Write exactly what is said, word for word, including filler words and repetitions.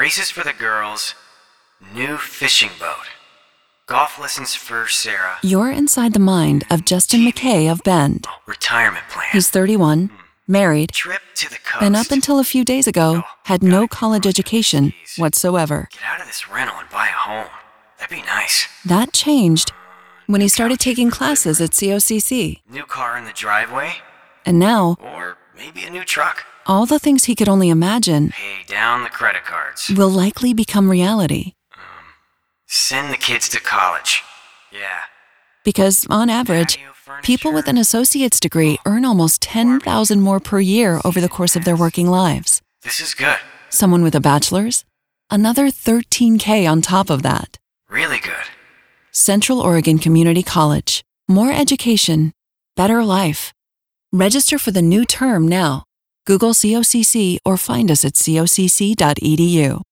braces for the girls, new fishing boat, golf lessons for Sarah. You're inside the mind of Justin McKay of Bend. Retirement plan. He's thirty-one, married, Trip to the coast. and up until a few days ago, had no college education whatsoever. Get out of this rental and buy a home. That'd be nice. That changed when he started taking classes at C O C C. New car in the driveway, And now, or maybe a new truck. all the things he could only imagine Pay down the credit cards. will likely become reality. Send the kids to college. Yeah. Because, on average, Patio furniture. people with an associate's degree earn almost ten thousand dollars more per year over the course of their working lives. This is good. Someone with a bachelor's, another thirteen thousand on top of that. Really good. Central Oregon Community College. More education, better life. Register for the new term now. Google C O C C or find us at C O C C dot E D U.